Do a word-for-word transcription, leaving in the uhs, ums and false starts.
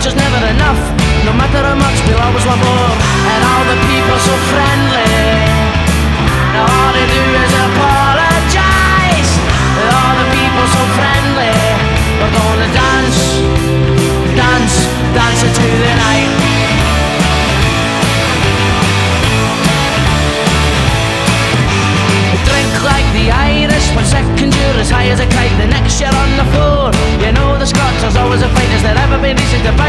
just never enough. No matter how much, we'll always want more. And all the people so friendly. Now all they do is apologize. All the people so friendly. We're gonna dance, dance, dance into the night. Drink like the Irish, one second you're as high as a kite, the next you're on the floor. You know the Scots, there's always a fight. Has there ever been reason to fight?